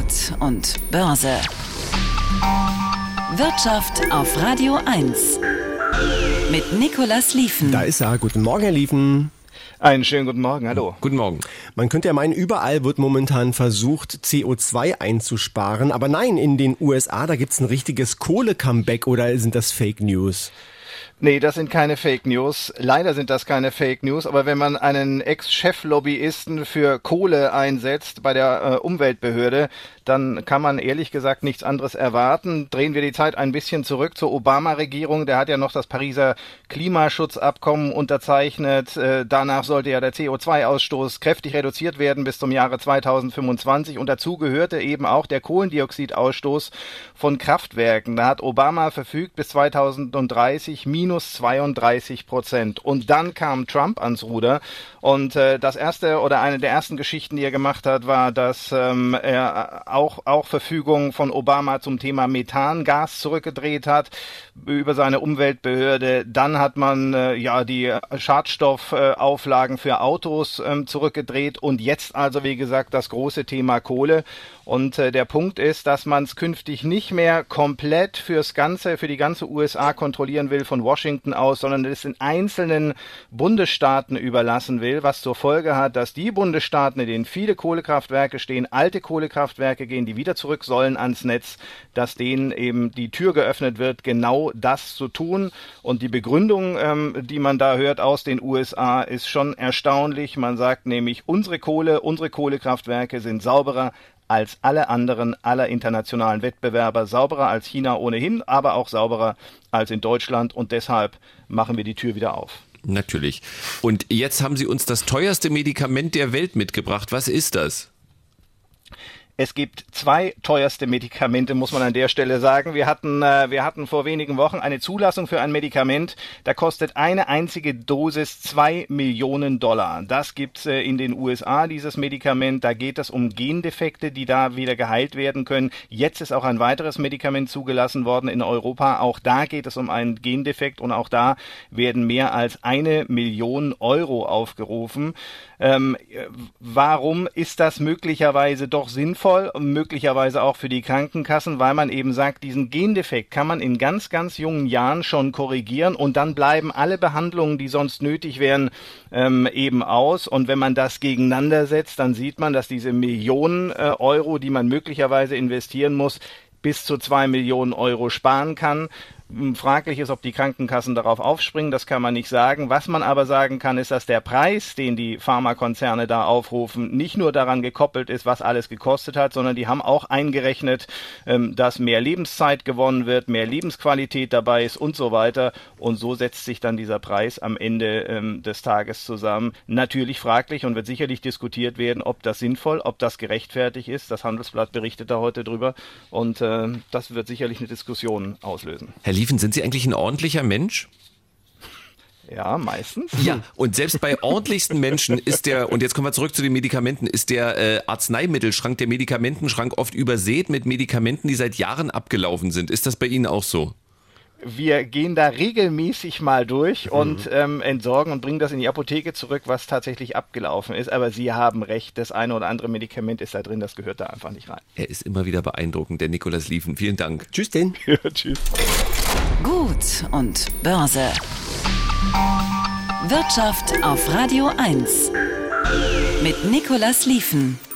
Gut und Börse. Wirtschaft auf Radio 1 mit Nicolas Lieven. Da ist er. Guten Morgen, Herr Lieven. Einen schönen guten Morgen, hallo. Guten Morgen. Man könnte ja meinen, überall wird momentan versucht, CO2 einzusparen. Aber nein, in den USA, da gibt's ein richtiges Kohle-Comeback, oder sind das Fake News? Nee, das sind keine Fake News. Leider sind das keine Fake News. Aber wenn man einen Ex-Chef-Lobbyisten für Kohle einsetzt bei der Umweltbehörde, dann kann man ehrlich gesagt nichts anderes erwarten. Drehen wir die Zeit ein bisschen zurück zur Obama-Regierung. Der hat ja noch das Pariser Klimaschutzabkommen unterzeichnet. Danach sollte ja der CO2-Ausstoß kräftig reduziert werden bis zum Jahre 2025. Und dazu gehörte eben auch der Kohlendioxidausstoß von Kraftwerken. Da hat Obama verfügt, bis 2030 minus 32%. Und dann kam Trump ans Ruder. Und das erste oder eine der ersten Geschichten, die er gemacht hat, war, dass er auch Verfügungen von Obama zum Thema Methangas zurückgedreht hat über seine Umweltbehörde. Dann hat man die Schadstoffauflagen für Autos zurückgedreht und jetzt also, wie gesagt, das große Thema Kohle. Und der Punkt ist, dass man es künftig nicht mehr komplett für die ganze USA kontrollieren will von Washington aus, sondern es den einzelnen Bundesstaaten überlassen will, was zur Folge hat, dass die Bundesstaaten, in denen viele Kohlekraftwerke stehen, alte Kohlekraftwerke gehen, die wieder zurück sollen ans Netz, dass denen eben die Tür geöffnet wird, genau das zu tun. Und die Begründung, die man da hört aus den USA, ist schon erstaunlich. Man sagt nämlich, unsere Kohlekraftwerke sind sauberer als alle anderen, aller internationalen Wettbewerber, sauberer als China ohnehin, aber auch sauberer als in Deutschland, und deshalb machen wir die Tür wieder auf. Natürlich. Und jetzt haben Sie uns das teuerste Medikament der Welt mitgebracht. Was ist das? Es gibt zwei teuerste Medikamente, muss man an der Stelle sagen. Wir hatten vor wenigen Wochen eine Zulassung für ein Medikament, da kostet eine einzige Dosis $2 Millionen. Das gibt's in den USA, dieses Medikament. Da geht es um Gendefekte, die da wieder geheilt werden können. Jetzt ist auch ein weiteres Medikament zugelassen worden in Europa. Auch da geht es um einen Gendefekt und auch da werden mehr als 1 Million Euro aufgerufen. Warum ist das möglicherweise doch sinnvoll, möglicherweise auch für die Krankenkassen, weil man eben sagt, diesen Gendefekt kann man in ganz, ganz jungen Jahren schon korrigieren und dann bleiben alle Behandlungen, die sonst nötig wären, eben aus. Und wenn man das gegeneinander setzt, dann sieht man, dass diese Millionen Euro, die man möglicherweise investieren muss, bis zu 2 Millionen Euro sparen kann. Fraglich ist, ob die Krankenkassen darauf aufspringen, das kann man nicht sagen. Was man aber sagen kann, ist, dass der Preis, den die Pharmakonzerne da aufrufen, nicht nur daran gekoppelt ist, was alles gekostet hat, sondern die haben auch eingerechnet, dass mehr Lebenszeit gewonnen wird, mehr Lebensqualität dabei ist und so weiter. Und so setzt sich dann dieser Preis am Ende des Tages zusammen. Natürlich fraglich und wird sicherlich diskutiert werden, ob das sinnvoll, ob das gerechtfertigt ist. Das Handelsblatt berichtet da heute drüber und das wird sicherlich eine Diskussion auslösen. Herr Lieven, sind Sie eigentlich ein ordentlicher Mensch? Ja, meistens. Ja, und selbst bei ordentlichsten Menschen ist und jetzt kommen wir zurück zu den Medikamenten, ist der Arzneimittelschrank, der Medikamentenschrank oft übersät mit Medikamenten, die seit Jahren abgelaufen sind. Ist das bei Ihnen auch so? Wir gehen da regelmäßig mal durch und entsorgen und bringen das in die Apotheke zurück, was tatsächlich abgelaufen ist. Aber Sie haben recht, das eine oder andere Medikament ist da drin, das gehört da einfach nicht rein. Er ist immer wieder beeindruckend, der Nicolas Lieven. Vielen Dank. Tschüss denn. Ja, tschüss. Gut und Börse. Wirtschaft auf Radio 1 mit Nicolas Lieven.